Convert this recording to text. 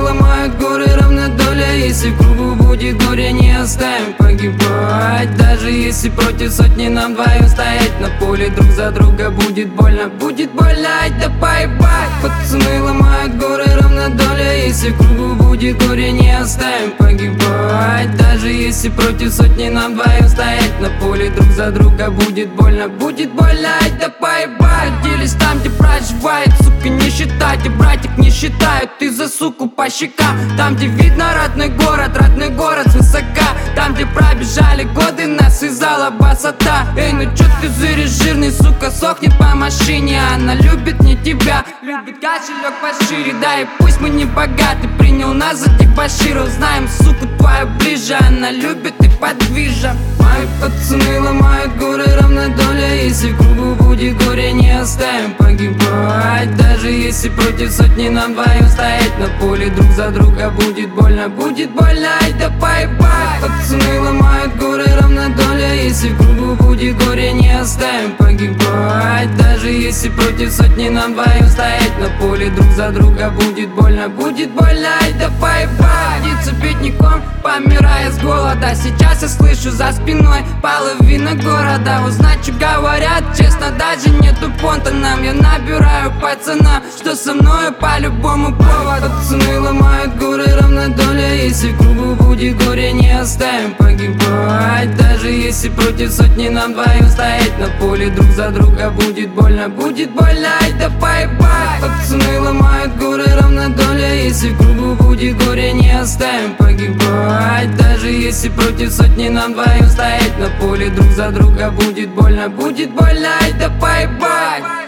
ломают горы, равна доля. Если в кругу будет горе, не оставим погибать. Даже если против сотни нам вдвоем стоять на поле друг за друга, будет больно, ай да поебать. Пацаны ломают горы, равна доля. Если в кругу будет горе, не оставим погибать. Даже если против сотни нам вдвоем стоять на поле друг за друга, будет больно, ай да поебать. Делись там, где проживает, сука, не считайте, братик не считают. Ты за суку по щекам, там, где видно родной город свысока. Там, где пробежали годы, нас связала басота. Эй, ну чё ты зыришь, жирный, сука, сохнет по машине. Она любит не тебя, любит кошелек пошире. Да и пусть мы не богаты, принял нас за дебоширов. Знаем, суку твою ближе, она любит и подвижа. Мои пацаны ломают горы, равна доля. Если в кругу будет горе, не оставим погибать. Даже если против сотни нам вдвоем стоять на поле друг за друга, будет больно, ай да поебать. Пацаны ломают горы, равна доля. Если в кругу будет горе, не оставим погибать. Даже если против сотни нам вдвоем стоять на поле друг за друга, будет больно, ай да поебать. Птица бедняком, помирая с голода. Сейчас я слышу за спиной половина города. Узнать, что говорят, честно, даже нету понта нам. Я набираю пацана, что со мною по любому поводу. Пацаны ломают горы, равна доля. Если в кругу будет горе, не оставим погибать. Даже если против сотни нам вдвоем стоять на поле друг за друга, будет больно, ай да поебать. Пацаны ломают горы, равна доля. Если в кругу будет горе, не оставим погибать. Даже если против сотни нам вдвоем стоять на поле друг за друга, будет больно, ай да поебать.